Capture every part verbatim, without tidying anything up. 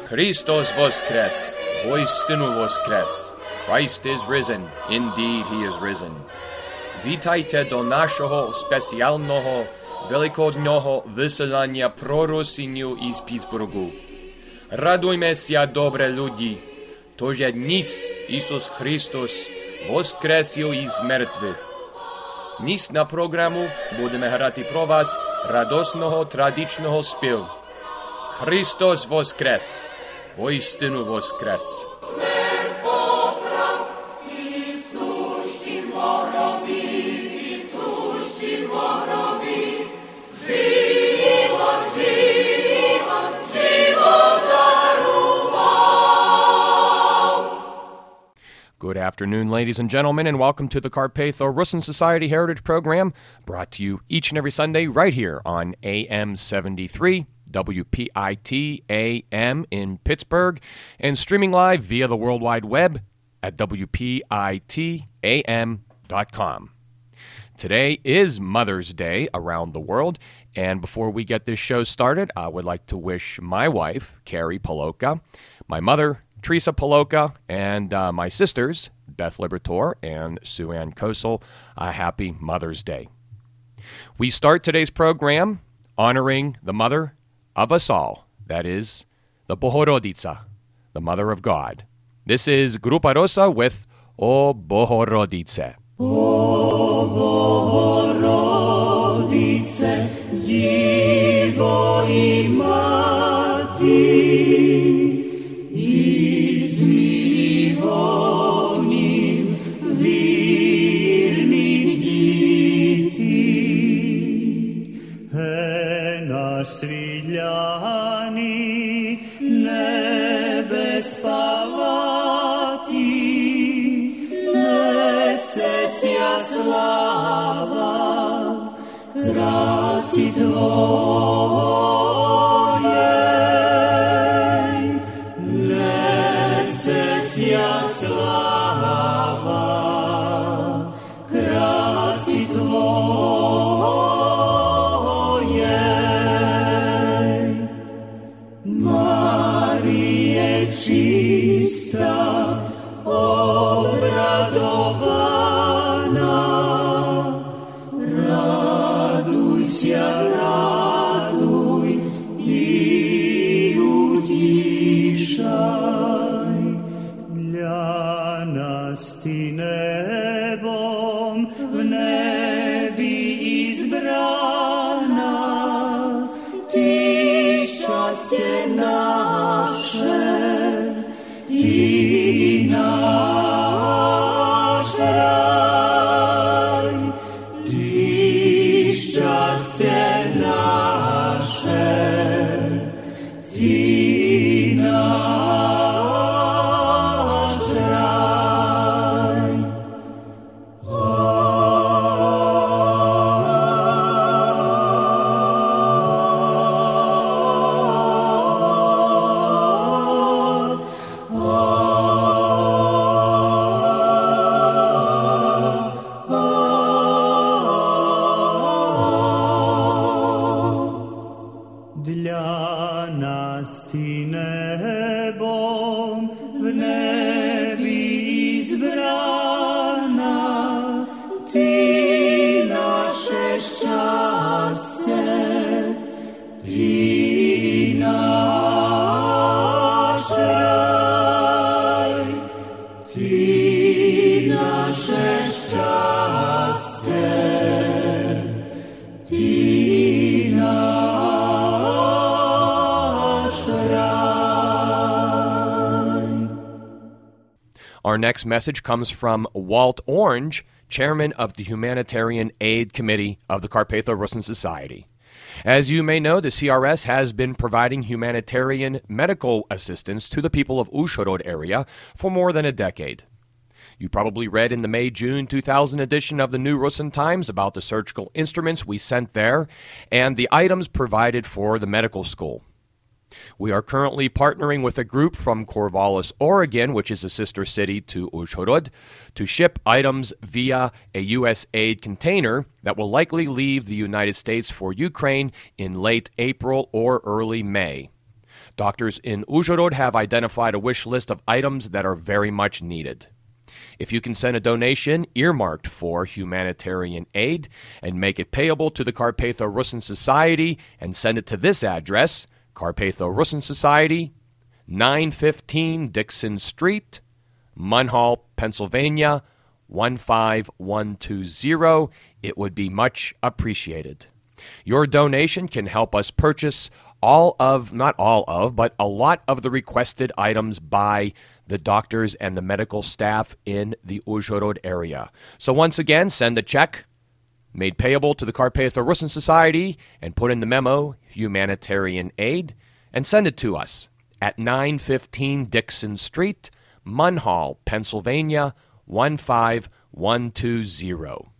Christos voskres, voistinu voskres. Christ is risen, indeed he is risen. Witajcie do naszego specjalnego wielkodniogo wyselania prorosiniu iz Pittsburghu. Radujmy się, dobre ludzi, to że nis Isus Chrystus воскресил iz mrtvych. Nis na programu budeme hrati pro vás radosného tradičného spievu. Christos voskres, voistinu voskres. Good afternoon, ladies and gentlemen, and welcome to the Carpatho-Russin Society Heritage Program, brought to you each and every Sunday right here on A M seventy-three, W P I T A M in Pittsburgh, and streaming live via the World Wide Web at W P I T A M dot com. Today is Mother's Day around the world, and before we get this show started, I would like to wish my wife, Carrie Paloka, my mother, Teresa Paloka, and uh, my sisters, Beth Libertor and Sue Ann Kosel, a happy Mother's Day. We start today's program honoring the mother of us all, that is, the Bohorodica, the Mother of God. This is Grupa Rosa with O Bohorodice. O Bohorodice, Divo i Mati, Izmivonim virnih diti, e naš sviljani nebes palati, mesesja slava, krasi tvoje. Sja slava, krasi tvoje. Marije čista, obradovana, raduj sja, raduj i utišaj. Ti nebom v nebi izbrana, ti šťastie naše, ti náš raj, ti šťastie naše, ti náš. Our next message comes from Walt Orange, chairman of the Humanitarian Aid Committee of the Carpatho-Russin Society. As you may know, the C R S has been providing humanitarian medical assistance to the people of Uzhhorod area for more than a decade. You probably read in the May-June two thousand edition of the New Russin Times about the surgical instruments we sent there and the items provided for the medical school. We are currently partnering with a group from Corvallis, Oregon, which is a sister city to Uzhhorod, to ship items via a U S aid container that will likely leave the United States for Ukraine in late April or early May. Doctors in Uzhhorod have identified a wish list of items that are very much needed. If you can send a donation earmarked for humanitarian aid and make it payable to the Carpatho-Russin Society and send it to this address, Carpatho-Russin Society, nine fifteen Dixon Street, Munhall, Pennsylvania, one five one two zero, it would be much appreciated. Your donation can help us purchase all of, not all of, but a lot of the requested items by the doctors and the medical staff in the Uzhhorod area. So once again, send a check made payable to the Carpatho-Russin Society and put in the memo, humanitarian aid, and send it to us at nine fifteen Dixon Street, Munhall, Pennsylvania, one five one two zero.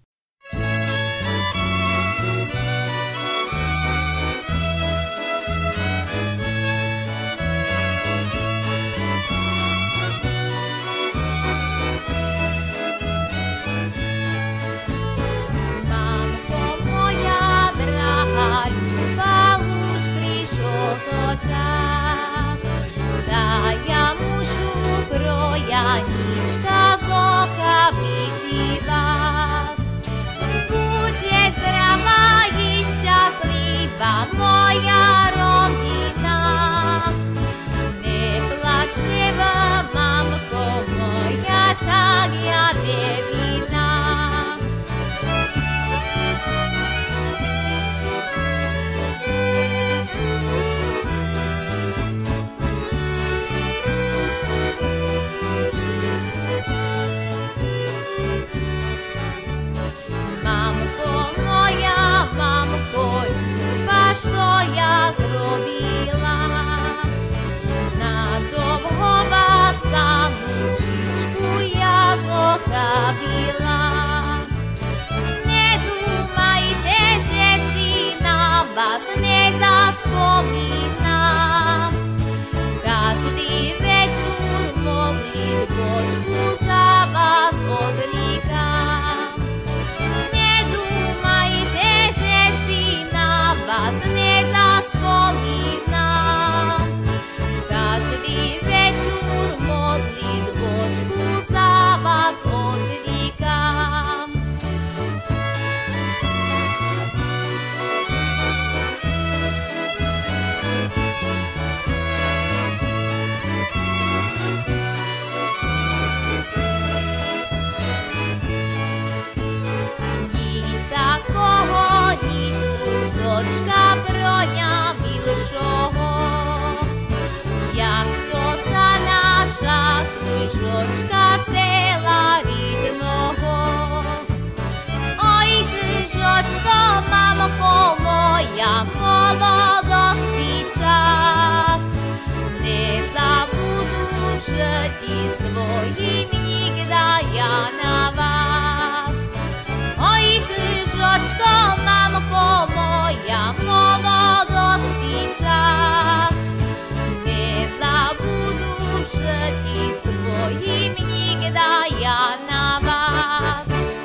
Czas, ta ja muszę krojaniczka z oka wypi was. Будźcie zdrowa i szczęśliwa moja rodzina. Nie płaczliwa mamko moja szagnia lewina. Що я зробила, надовго вас самучечку я зохабіла. Не думайте, що сіна вас не заспоміна. Кожний вечір молитвочку за вас обрікам. Не думайте, що сіна вас не заспомінам. Кожний вечір молитвочку за вас одрікам. Ні такого, ні дочка броня більшого, як то та наша кружочка села рідного. Ой, кружочко, мамко моя, молодосний час, не забуду в житті своїм нігда я на вас. Ой, кружочко, мамко моя, молодосний час, не забуду в житті своїм нігда я на вас.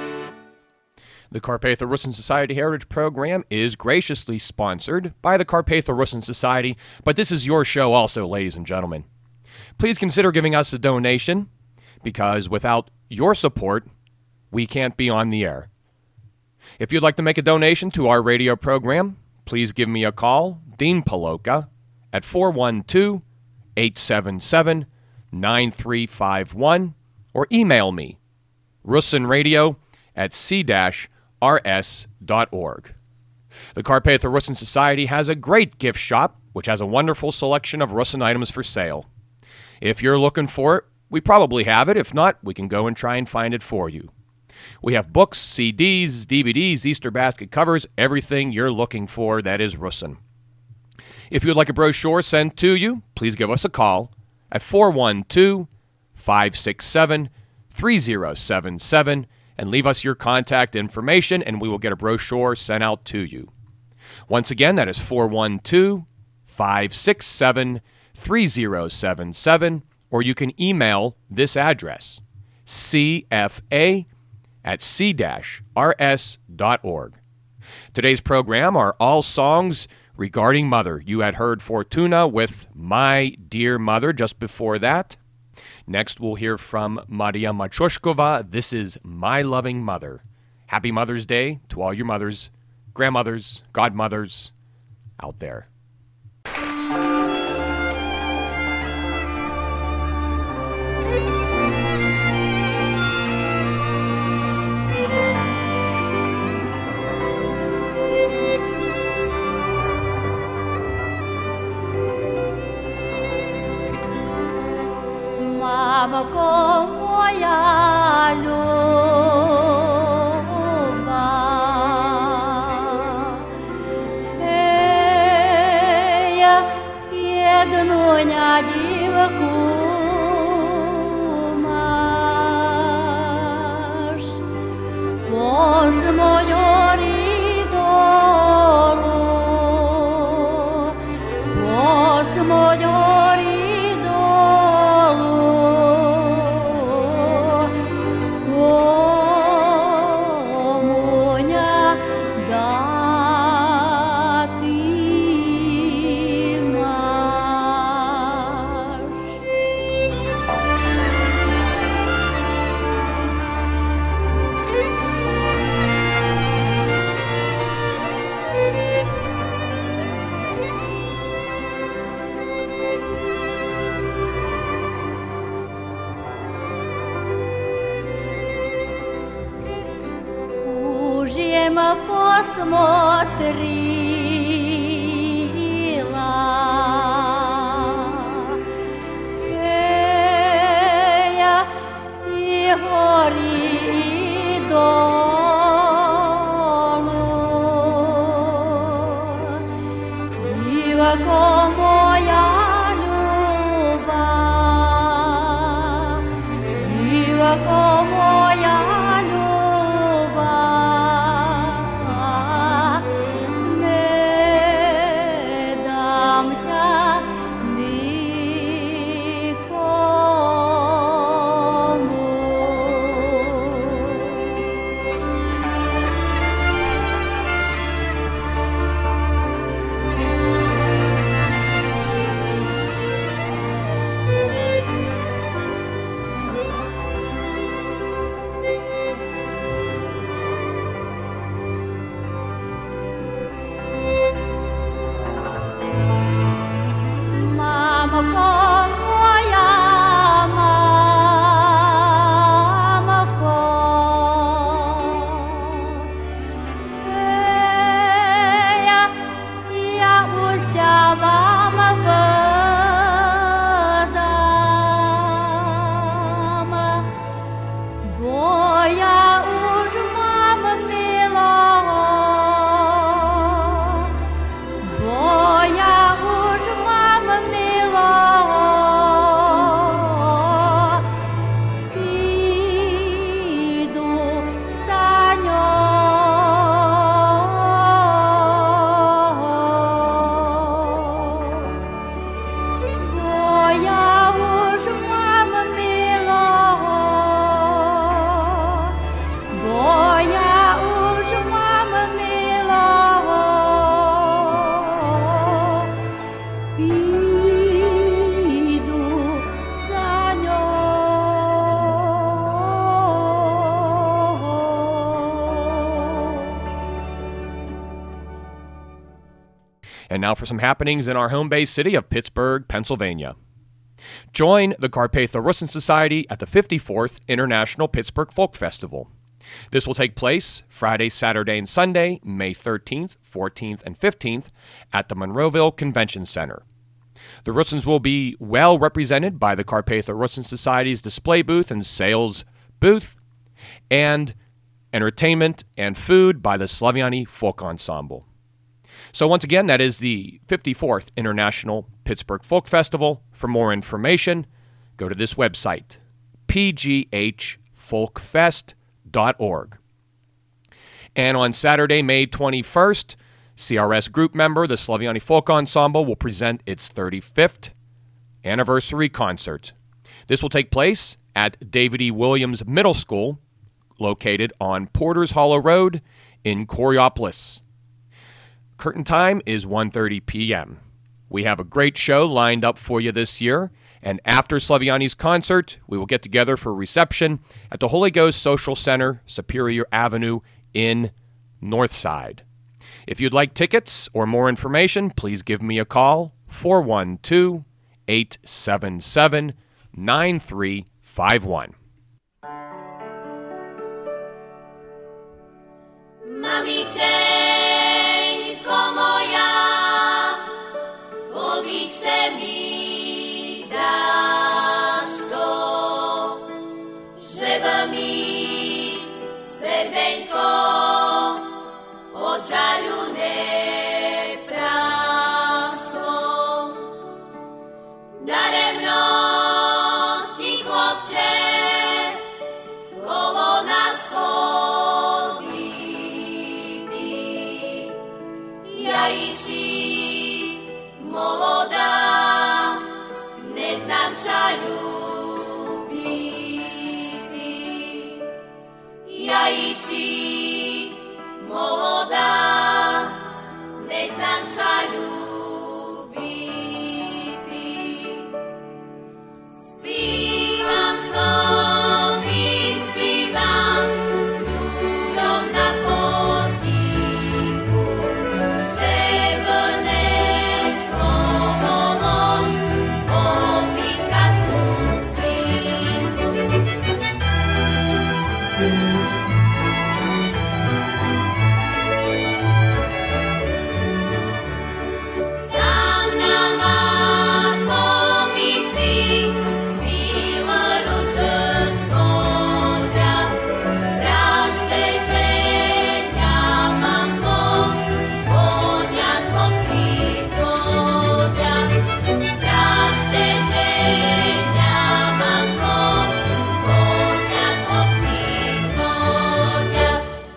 The Carpatho-Russin Society Heritage Program is graciously sponsored by the Carpatho-Russin Society, but this is your show also, ladies and gentlemen. Please consider giving us a donation, because without your support, we can't be on the air. If you'd like to make a donation to our radio program, please give me a call, Dean Paloka, at four one two, eight seven seven, nine three five one, or email me, russinradio at c r s dot org. The Carpatho-Russin Society has a great gift shop, which has a wonderful selection of Russin items for sale. If you're looking for it, we probably have it. If not, we can go and try and find it for you. We have books, C Ds, D V Ds, Easter basket covers, everything you're looking for that is Russin. If you'd like a brochure sent to you, please give us a call at four one two, five six seven, three zero seven seven and leave us your contact information, and we will get a brochure sent out to you. Once again, that is four one two, five six seven, three zero seven seven, or you can email this address, c f a at c r s dot org. Today's program are all songs Regarding Mother, you had heard Fortuna with My Dear Mother just before that. Next, we'll hear from Maria Matryoshkova. This is My Loving Mother. Happy Mother's Day to all your mothers, grandmothers, godmothers out there. Мамко моя люба, ея jednu dívku máš, poz mojou idolu, poz mojou посмотрела, ея и гори и долу, дівко моя люба, дівко моя люба. And now for some happenings in our home base city of Pittsburgh, Pennsylvania. Join the Carpatho-Russin Society at the fifty-fourth International Pittsburgh Folk Festival. This will take place Friday, Saturday, and Sunday, May thirteenth, fourteenth, and fifteenth at the Monroeville Convention Center. The Russins will be well represented by the Carpatho-Russin Society's display booth and sales booth, and entertainment and food by the Slaviani Folk Ensemble. So once again, that is the fifty-fourth International Pittsburgh Folk Festival. For more information, go to this website, p g h folk fest dot org. And on Saturday, May twenty-first, C R S group member, the Slaviani Folk Ensemble, will present its thirty-fifth anniversary concert. This will take place at David E. Williams Middle School, located on Porter's Hollow Road in Coriopolis. Curtain time is one thirty p.m. We have a great show lined up for you this year, and after Slaviani's concert, we will get together for a reception at the Holy Ghost Social Center, Superior Avenue in Northside. If you'd like tickets or more information, please give me a call, four one two, eight seven seven, nine three five one. Mamičeńko moja, povíčte mi dáš to, żeby mi serdeńko od żalu nie prasło. Daremno ti chłopcze koło nas chodí ty. Ja iši молода, не знам žalu biti. Ja iši молода, не знам žalu biti. Spívam sobі, spívam ľuďom na potichu, żeby neslo volosť opiť každú skrychu. Tam na Markovici Bielorusi schodia, strážte ženia, mamko, konia chlopci zvodia. Strážte ženia, mamko, konia chlopci zvodia.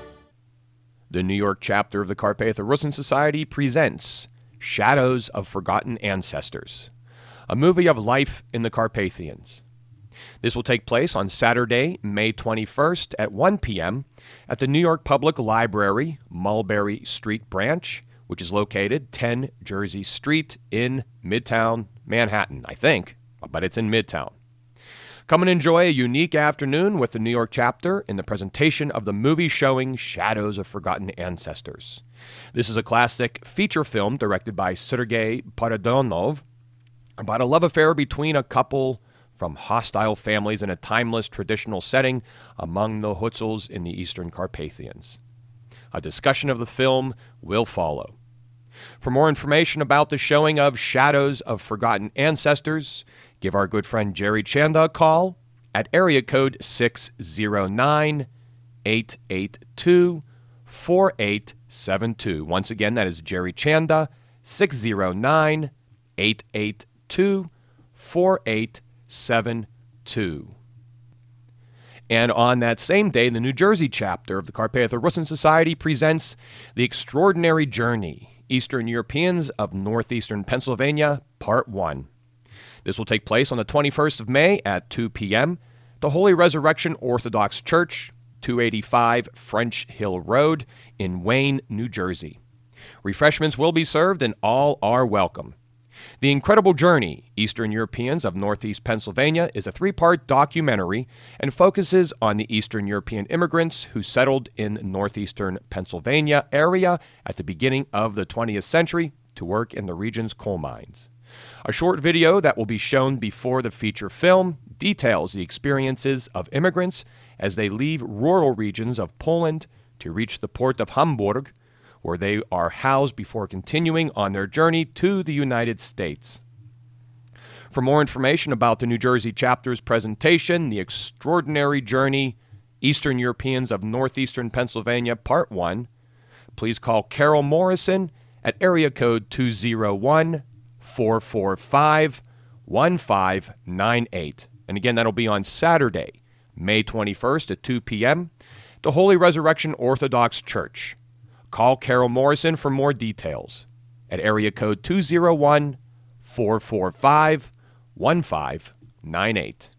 The New York chapter of the Carpatho Rusyn Society presents Shadows of Forgotten Ancestors, a movie of life in the Carpathians. This will take place on Saturday, May twenty-first at one p.m. at the New York Public Library, Mulberry Street branch, which is located ten Jersey Street in Midtown Manhattan, I think, but it's in Midtown. Come and enjoy a unique afternoon with the New York chapter in the presentation of the movie showing Shadows of Forgotten Ancestors. This is a classic feature film directed by Sergei Paradonov about a love affair between a couple from hostile families in a timeless traditional setting among the Hutsuls in the Eastern Carpathians. A discussion of the film will follow. For more information about the showing of Shadows of Forgotten Ancestors, give our good friend Jerry Chanda a call at area code six zero nine, eight eight two, four eight seven two. Once again, that is Jerry Chanda, six zero nine, eight eight two, four eight seven two. And on that same day, the New Jersey chapter of the Carpatho Rusyn Society presents The Extraordinary Journey, Eastern Europeans of Northeastern Pennsylvania, Part one. This will take place on the twenty-first of May at two p.m. The Holy Resurrection Orthodox Church, two eighty-five French Hill Road in Wayne, New Jersey. Refreshments will be served and all are welcome. The Incredible Journey, Eastern Europeans of Northeast Pennsylvania, is a three-part documentary and focuses on the Eastern European immigrants who settled in northeastern Pennsylvania area at the beginning of the twentieth century to work in the region's coal mines. A short video that will be shown before the feature film details the experiences of immigrants as they leave rural regions of Poland to reach the port of Hamburg, where they are housed before continuing on their journey to the United States. For more information about the New Jersey chapter's presentation, The Extraordinary Journey, Eastern Europeans of Northeastern Pennsylvania, Part one, please call Carol Morrison at area code two zero one, four four five, one five nine eight. And again, that'll be on Saturday, May twenty-first at two p.m., the Holy Resurrection Orthodox Church. Call Carol Morrison for more details at area code two zero one, four four five, one five nine eight.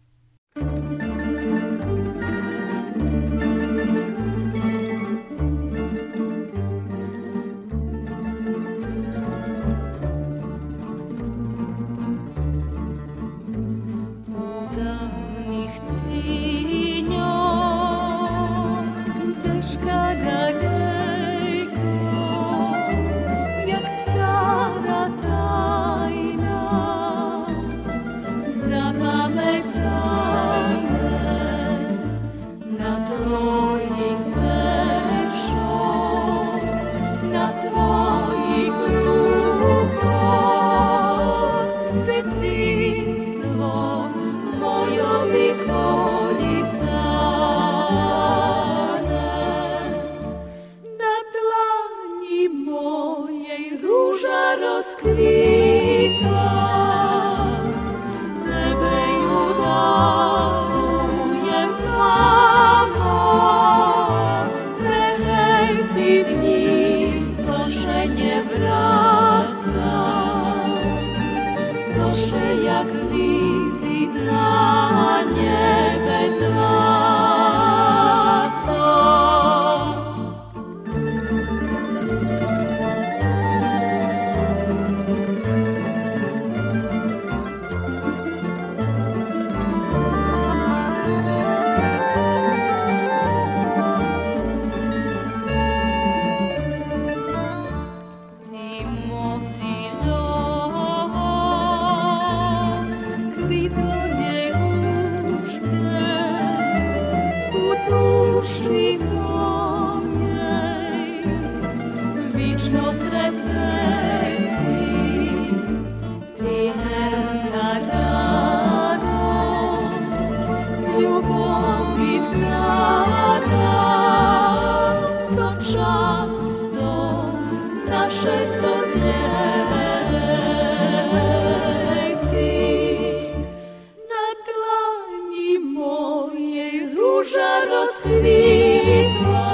ruža rozkvitla,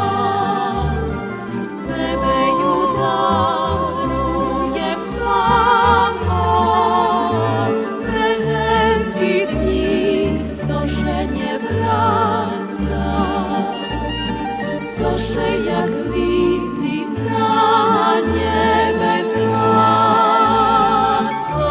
Tebe ju darujem, Mamo, prehem ti dni, cože nie wraca, cože jak gwiazdy na niebie zlaca.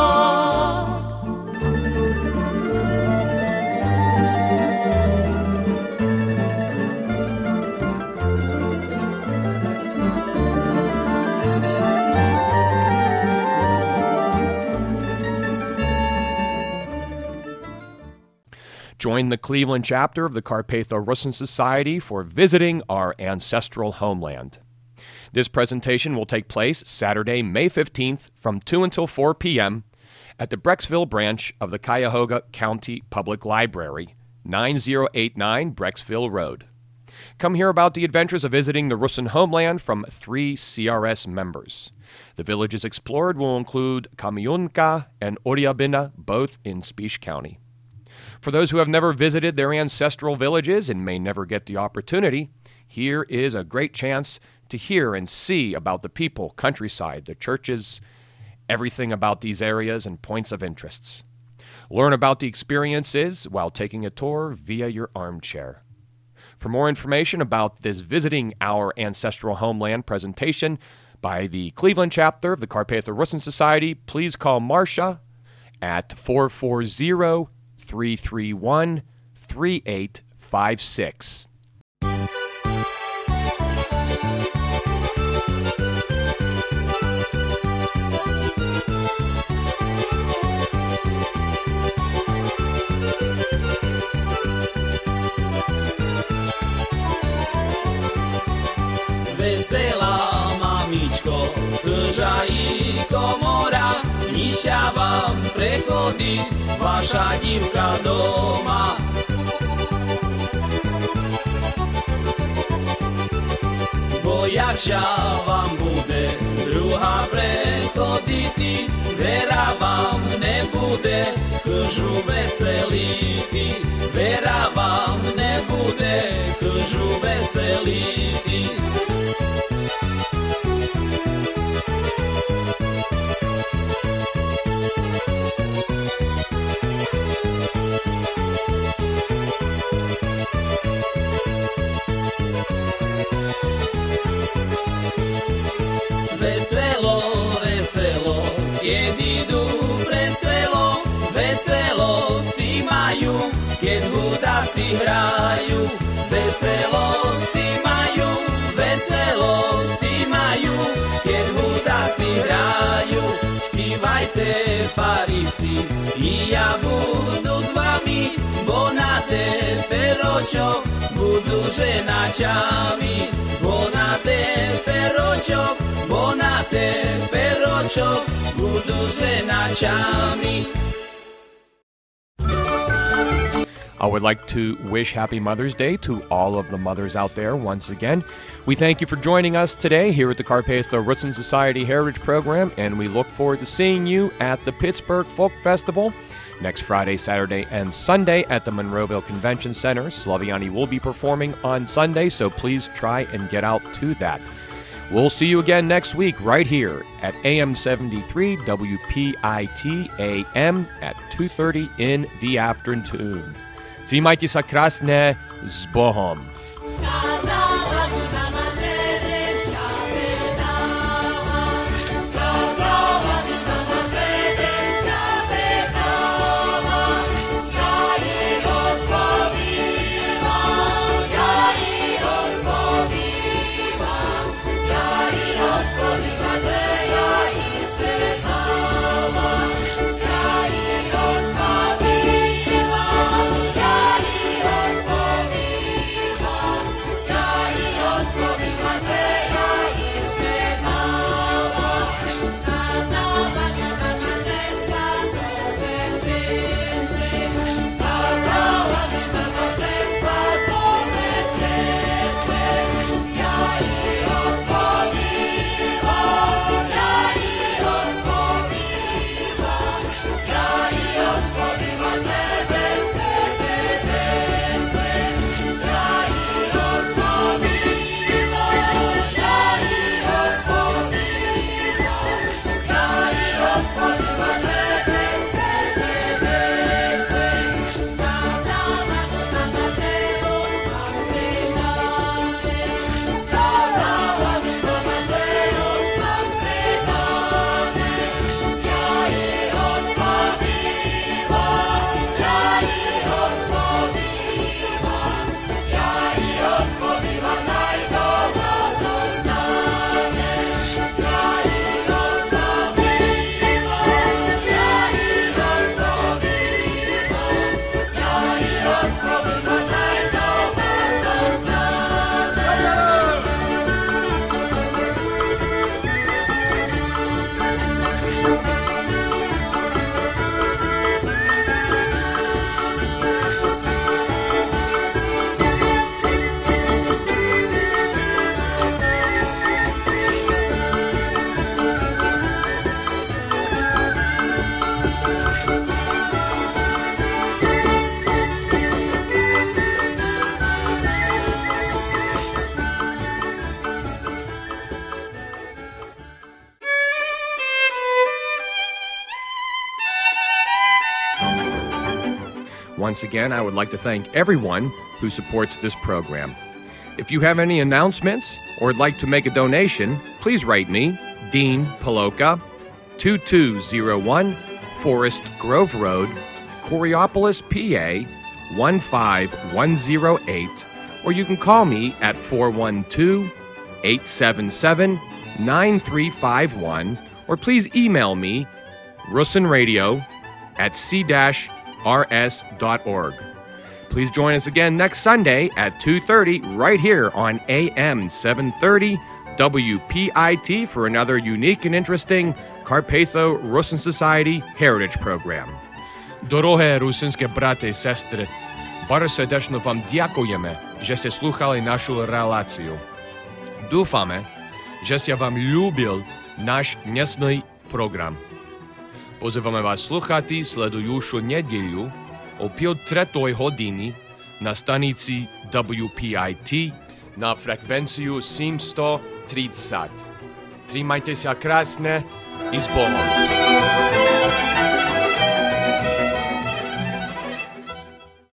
Join the Cleveland chapter of the Carpatho-Russin Society for visiting our ancestral homeland. This presentation will take place Saturday, May fifteenth from two until four p.m. at the Brecksville branch of the Cuyahoga County Public Library, nine oh eight nine Brecksville Road. Come hear about the adventures of visiting the Russin homeland from three C R S members. The villages explored will include Kamyunka and Oryabina, both in Spish County. For those who have never visited their ancestral villages and may never get the opportunity, here is a great chance to hear and see about the people, countryside, the churches, everything about these areas and points of interests. Learn about the experiences while taking a tour via your armchair. For more information about this Visiting Our Ancestral Homeland presentation by the Cleveland chapter of the Carpatho-Russin Society, please call Marcia at four four zero, three three one, three eight five six. Vesela mamičko, drža i komora, Nišća vam prehodi vaša divka doma. Bo jakša vam bude druga prehoditi, vera vam ne bude kažu veseliti, vera vam ne bude kažu veseliti. Veselo, veselo, keď idú preselo, veselosť majú, keď hudáci hrajú. Veselosť majú, veselosť majú, keď hudáci hrajú. Spívajte, parivci, i ja budu s vami, bo na te peročok budu ženačami. Bo na te peročok, bo na te peročok budu ženačami. I would like to wish Happy Mother's Day to all of the mothers out there once again. We thank you for joining us today here at the Carpatho-Russin Society Heritage Program, and we look forward to seeing you at the Pittsburgh Folk Festival next Friday, Saturday, and Sunday at the Monroeville Convention Center. Slaviani will be performing on Sunday, so please try and get out to that. We'll see you again next week right here at A M seventy-three W P I T A M at two thirty in the afternoon. Trzymajcie się krasne, z Bohom. once again, I would like to thank everyone who supports this program. If you have any announcements or would like to make a donation, please write me, Dean Paloka, two two zero one Forest Grove Road, Coriopolis, P A, one five one zero eight, or you can call me at four one two, eight seven seven, nine three five one, or please email me, russinradio at c dash r s dot org. Please join us again next Sunday at two thirty right here on A M seven thirty W P I T for another unique and interesting Carpatho-Rusyn Society Heritage Program. Дороге русинське брати і сестри, bardzo serdecznie wam dziękujemy, że ste słuchali naszą relację. Dúfame, že ste vám ľúbil náš dnesný program. Pozývame vás sluchati sledujúšu nedeľu o pol tretej hodiny na stanici W P I T na frekvenciu sedemsto tridsať. Trimajte sa krásne i s Bohom.